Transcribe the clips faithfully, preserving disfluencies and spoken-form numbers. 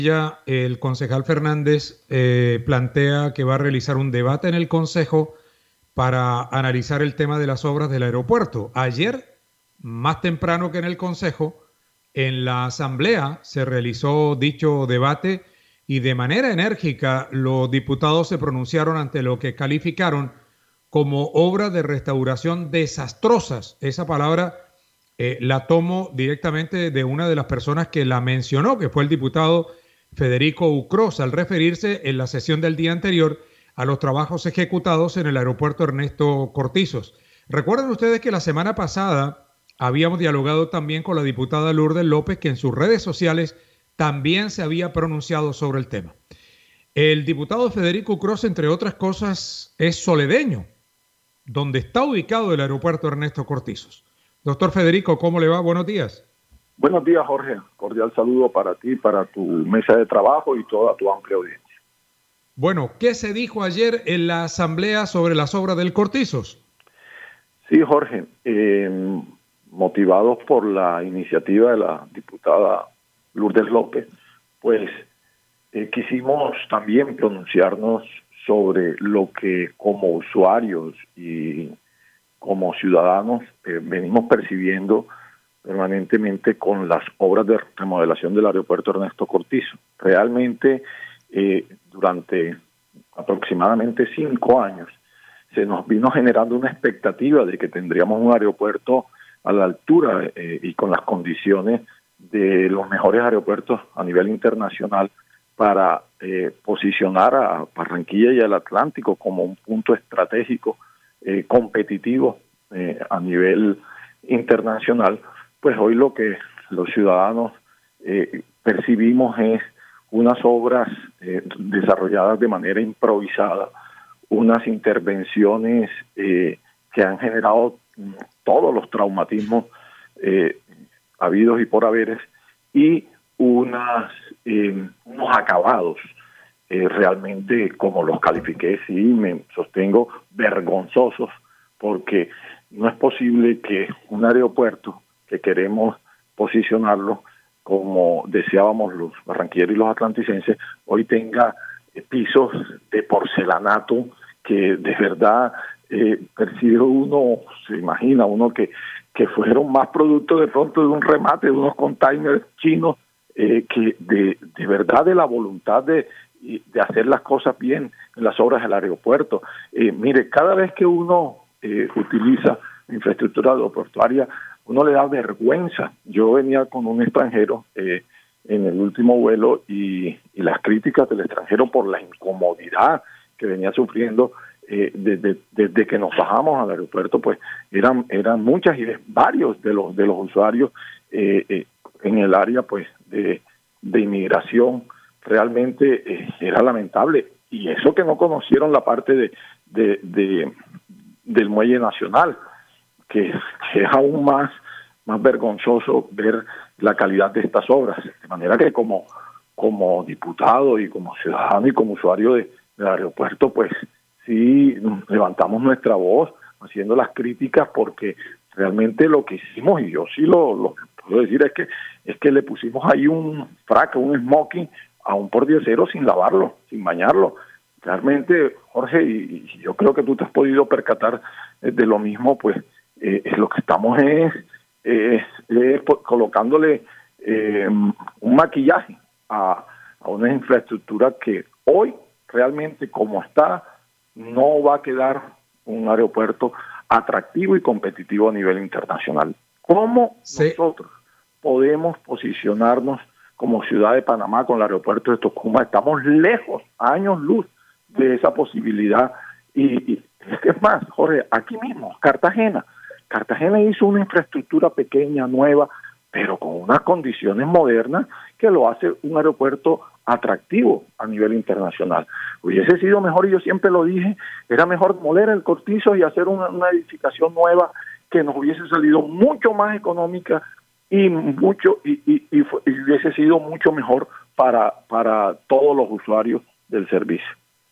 El concejal Fernández eh, plantea que va a realizar un debate en el Consejo para analizar el tema de las obras del aeropuerto. Ayer, más temprano que en el Consejo, en la Asamblea se realizó dicho debate y de manera enérgica los diputados se pronunciaron ante lo que calificaron como obras de restauración desastrosas. Esa palabra eh, la tomo directamente de una de las personas que la mencionó, que fue el diputado Federico Ucros, al referirse en la sesión del día anterior a los trabajos ejecutados en el aeropuerto Ernesto Cortizos. Recuerden ustedes que la semana pasada habíamos dialogado también con la diputada Lourdes López, que en sus redes sociales también se había pronunciado sobre el tema. El diputado Federico Ucros, entre otras cosas, es soledeño, donde está ubicado el aeropuerto Ernesto Cortizos. Doctor Federico, ¿cómo le va? Buenos días. Buenos días, Jorge. Cordial saludo para ti, para tu mesa de trabajo y toda tu amplia audiencia. Bueno, ¿qué se dijo ayer en la Asamblea sobre las obras del Cortizos? Sí, Jorge, eh, motivados por la iniciativa de la diputada Lourdes López, pues eh, quisimos también pronunciarnos sobre lo que como usuarios y como ciudadanos eh, venimos percibiendo permanentemente con las obras de remodelación del aeropuerto Ernesto Cortizos. Realmente, eh, durante aproximadamente cinco años, se nos vino generando una expectativa de que tendríamos un aeropuerto a la altura eh, y con las condiciones de los mejores aeropuertos a nivel internacional para eh, posicionar a Barranquilla y al Atlántico como un punto estratégico eh, competitivo eh, a nivel internacional. Pues hoy lo que los ciudadanos eh, percibimos es unas obras eh, desarrolladas de manera improvisada, unas intervenciones eh, que han generado todos los traumatismos eh, habidos y por haberes y unas, eh, unos acabados eh, realmente, como los califiqué, sí, me sostengo, vergonzosos, porque no es posible que un aeropuerto que queremos posicionarlo como deseábamos los barranquilleros y los atlanticenses, hoy tenga eh, pisos de porcelanato que de verdad eh, percibe uno, se imagina uno que, que fueron más producto de pronto de un remate de unos containers chinos eh, que de, de verdad de la voluntad de, de hacer las cosas bien en las obras del aeropuerto. Eh, mire, cada vez que uno eh, utiliza infraestructura aeroportuaria, uno le da vergüenza. Yo venía con un extranjero eh, en el último vuelo y, y las críticas del extranjero por la incomodidad que venía sufriendo eh, desde, desde que nos bajamos al aeropuerto, pues eran eran muchas y varios de los de los usuarios eh, eh, en el área pues de, de inmigración. Realmente eh, era lamentable, y eso que no conocieron la parte de, de, de del muelle nacional, que, que es aún más, más vergonzoso ver la calidad de estas obras. De manera que como, como diputado y como ciudadano y como usuario de, del aeropuerto, pues sí levantamos nuestra voz haciendo las críticas, porque realmente lo que hicimos, y yo sí lo, lo puedo decir, es que es que le pusimos ahí un frac, un smoking a un pordiosero sin lavarlo, sin bañarlo. Realmente, Jorge, y, y yo creo que tú te has podido percatar de lo mismo, pues eh, lo que estamos es, es, es colocándole eh, un maquillaje a, a una infraestructura que hoy realmente como está no va a quedar un aeropuerto atractivo y competitivo a nivel internacional. ¿Cómo sí. nosotros podemos posicionarnos como ciudad de Panamá con el aeropuerto de Tocumen? Estamos lejos, años luz de esa posibilidad. Y, y es que es más, Jorge, aquí mismo, Cartagena. Cartagena hizo una infraestructura pequeña, nueva, pero con unas condiciones modernas que lo hace un aeropuerto atractivo a nivel internacional. Hubiese sido mejor, y yo siempre lo dije, era mejor moler el Cortizo y hacer una, una edificación nueva que nos hubiese salido mucho más económica y mucho y, y, y, fue, y hubiese sido mucho mejor para, para todos los usuarios del servicio.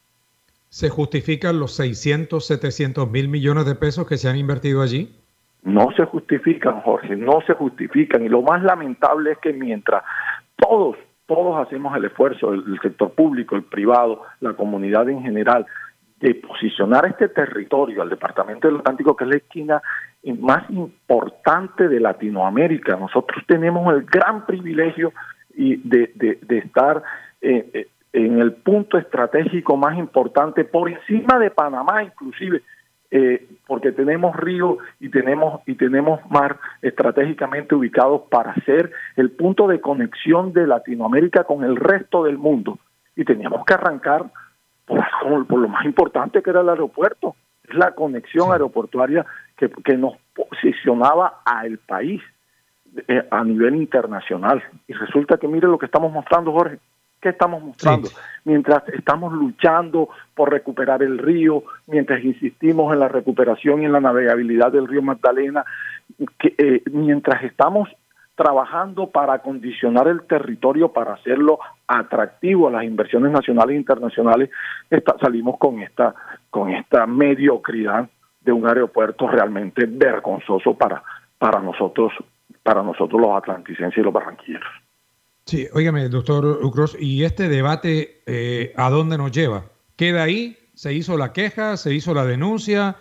¿Se justifican los seiscientos, setecientos mil millones de pesos que se han invertido allí? No se justifican, Jorge, no se justifican. Y lo más lamentable es que mientras todos todos hacemos el esfuerzo, el, el sector público, el privado, la comunidad en general, de posicionar este territorio, al Departamento del Atlántico, que es la esquina más importante de Latinoamérica. Nosotros tenemos el gran privilegio de, de, de estar eh, en el punto estratégico más importante, por encima de Panamá inclusive, eh, porque tenemos río y tenemos, y tenemos mar estratégicamente ubicados para ser el punto de conexión de Latinoamérica con el resto del mundo. Y teníamos que arrancar Por, por lo más importante, que era el aeropuerto, es la conexión sí. aeroportuaria que, que nos posicionaba al país eh, a nivel internacional. Y resulta que mire lo que estamos mostrando, Jorge. ¿Qué estamos mostrando? Sí. Mientras estamos luchando por recuperar el río, mientras insistimos en la recuperación y en la navegabilidad del río Magdalena, que, eh, mientras estamos trabajando para acondicionar el territorio, para hacerlo atractivo a las inversiones nacionales e internacionales, está, salimos con esta, con esta mediocridad de un aeropuerto realmente vergonzoso para, para nosotros, para nosotros los atlanticenses y los barranquilleros. Sí, óigame, doctor Ucros, ¿y este debate eh, a dónde nos lleva? ¿Queda ahí? ¿Se hizo la queja? ¿Se hizo la denuncia?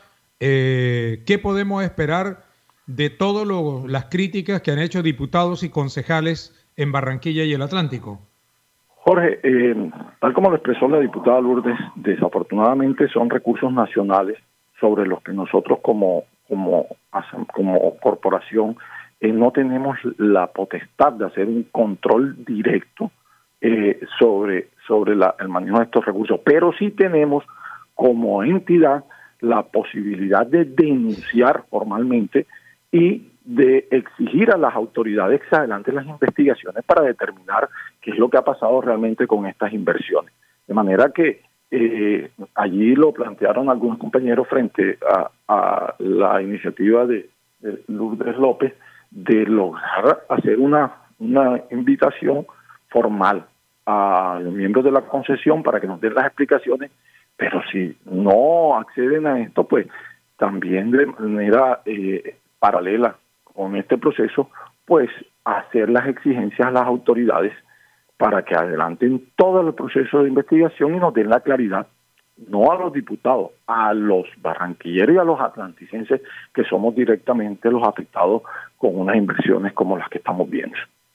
Eh, ¿Qué podemos esperar de todas las críticas que han hecho diputados y concejales en Barranquilla y el Atlántico? Jorge, eh, tal como lo expresó la diputada Lourdes, desafortunadamente son recursos nacionales sobre los que nosotros como, como, como corporación eh, no tenemos la potestad de hacer un control directo eh, sobre, sobre la, el manejo de estos recursos, pero sí tenemos como entidad la posibilidad de denunciar formalmente y de exigir a las autoridades que se adelanten las investigaciones para determinar qué es lo que ha pasado realmente con estas inversiones. De manera que eh, allí lo plantearon algunos compañeros frente a, a la iniciativa de, de Lourdes López de lograr hacer una, una invitación formal a los miembros de la concesión para que nos den las explicaciones, pero si no acceden a esto, pues también de manera eh, paralela con este proceso, pues hacer las exigencias a las autoridades para que adelanten todo el proceso de investigación y nos den la claridad, no a los diputados, a los barranquilleros y a los atlanticenses, que somos directamente los afectados con unas inversiones como las que estamos viendo.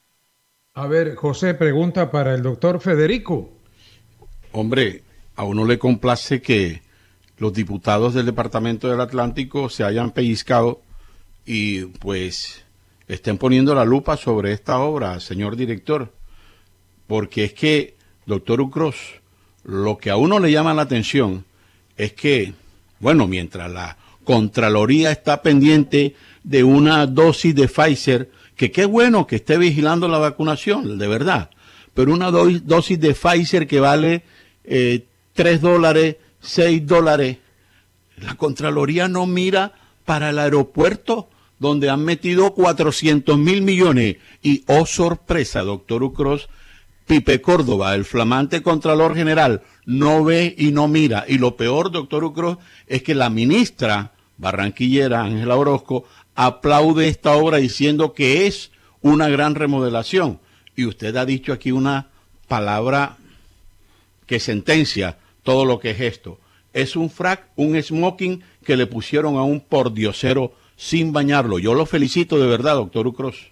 A ver, José, pregunta para el doctor Federico. Hombre, a uno le complace que los diputados del Departamento del Atlántico se hayan pellizcado y pues estén poniendo la lupa sobre esta obra, señor director, porque es que, doctor Ucros, lo que a uno le llama la atención es que, bueno, mientras la Contraloría está pendiente de una dosis de Pfizer, que qué bueno que esté vigilando la vacunación, de verdad, pero una do- dosis de Pfizer que vale eh, tres dólares, seis dólares, la Contraloría no mira para el aeropuerto donde han metido cuatrocientos mil millones y, oh sorpresa, doctor Ucros, Pipe Córdoba, el flamante Contralor General, no ve y no mira. Y lo peor, doctor Ucros, es que la ministra barranquillera, Ángela Orozco, aplaude esta obra diciendo que es una gran remodelación. Y usted ha dicho aquí una palabra que sentencia todo lo que es esto. Es un frac, un smoking que le pusieron a un pordiosero sin bañarlo. Yo lo felicito de verdad, doctor Ucros.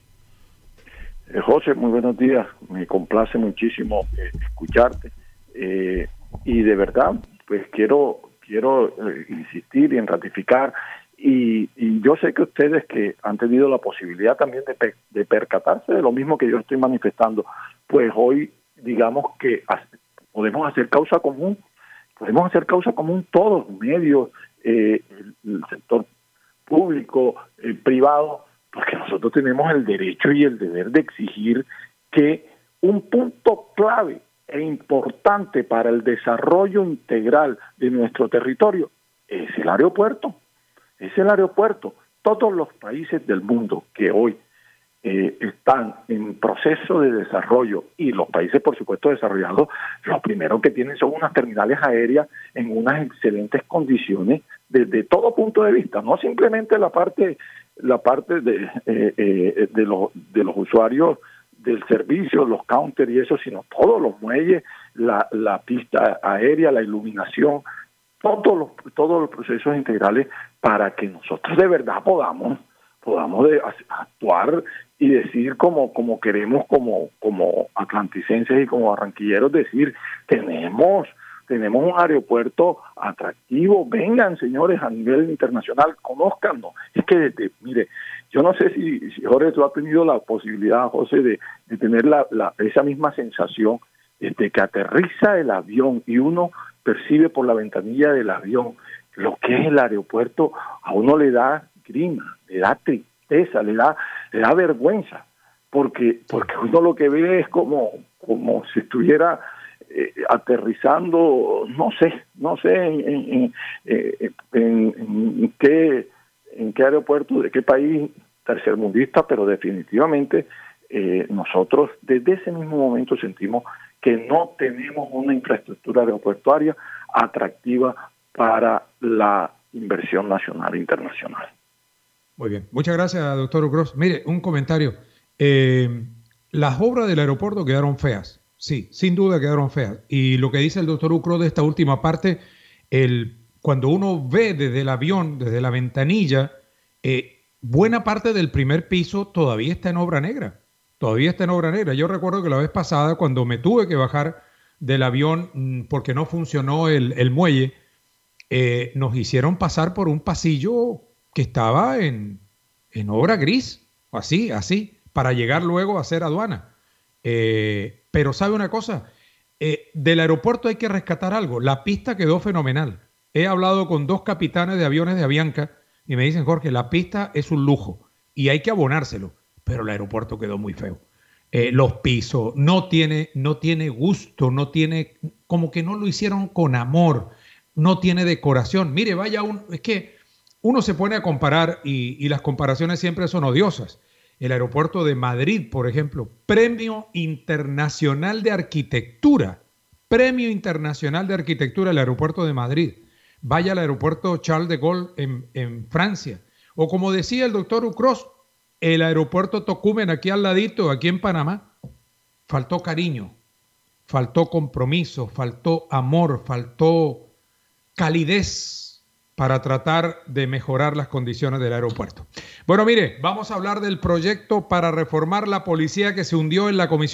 Eh, José, muy buenos días. Me complace muchísimo eh, escucharte. Eh, y de verdad, pues quiero quiero eh, insistir y en ratificar. Y, y yo sé que ustedes que han tenido la posibilidad también de, pe- de percatarse de lo mismo que yo estoy manifestando, pues hoy digamos que hace, podemos hacer causa común. Podemos hacer causa común todos, medios, eh, el, el sector público, el privado, porque nosotros tenemos el derecho y el deber de exigir que un punto clave e importante para el desarrollo integral de nuestro territorio es el aeropuerto. Es el aeropuerto. Todos los países del mundo que hoy eh, están en proceso de desarrollo, y los países, por supuesto, desarrollados, lo primero que tienen son unas terminales aéreas en unas excelentes condiciones desde todo punto de vista, no simplemente la parte la parte de eh, eh, de los de los usuarios del servicio, los counters y eso, sino todos los muelles, la, la pista aérea, la iluminación, todos los, todos los procesos integrales para que nosotros de verdad podamos, podamos de, actuar y decir como, como queremos, como, como atlanticenses y como barranquilleros, decir, tenemos... Tenemos un aeropuerto atractivo, vengan señores a nivel internacional, conózcanlo. Es que, de, mire, yo no sé si, si Jorge, tú has tenido la posibilidad, José, de, de tener la, la, esa misma sensación de que aterriza el avión y uno percibe por la ventanilla del avión lo que es el aeropuerto, a uno le da grima, le da tristeza, le da, le da vergüenza, porque, porque uno lo que ve es como, como si estuviera... Eh, aterrizando, no sé, no sé en, en, en, en, en qué en qué aeropuerto, de qué país tercermundista, pero definitivamente eh, nosotros desde ese mismo momento sentimos que no tenemos una infraestructura aeroportuaria atractiva para la inversión nacional e internacional. Muy bien, muchas gracias, doctor Ucros. Mire, un comentario. Eh, las obras del aeropuerto quedaron feas. Sí, sin duda quedaron feas. Y lo que dice el doctor Ucros de esta última parte, el, cuando uno ve desde el avión, desde la ventanilla, eh, buena parte del primer piso todavía está en obra negra. Todavía está en obra negra. Yo recuerdo que la vez pasada, cuando me tuve que bajar del avión porque no funcionó el, el muelle, eh, nos hicieron pasar por un pasillo que estaba en, en obra gris, así, así, para llegar luego a hacer aduana. Eh, pero ¿sabe una cosa? Eh, del aeropuerto hay que rescatar algo. La pista quedó fenomenal. He hablado con dos capitanes de aviones de Avianca y me dicen, Jorge, la pista es un lujo y hay que abonárselo, pero el aeropuerto quedó muy feo. Eh, los pisos, no tiene, no tiene gusto, no tiene, como que no lo hicieron con amor, no tiene decoración. Mire, vaya, un, es que uno se pone a comparar y, y las comparaciones siempre son odiosas. El aeropuerto de Madrid, por ejemplo, Premio Internacional de Arquitectura, Premio Internacional de Arquitectura, el aeropuerto de Madrid. Vaya al aeropuerto Charles de Gaulle en, en Francia. O como decía el doctor Ucros, el aeropuerto Tocumen, aquí al ladito, aquí en Panamá. Faltó cariño, faltó compromiso, faltó amor, faltó calidez para tratar de mejorar las condiciones del aeropuerto. Bueno, mire, vamos a hablar del proyecto para reformar la policía que se hundió en la Comisión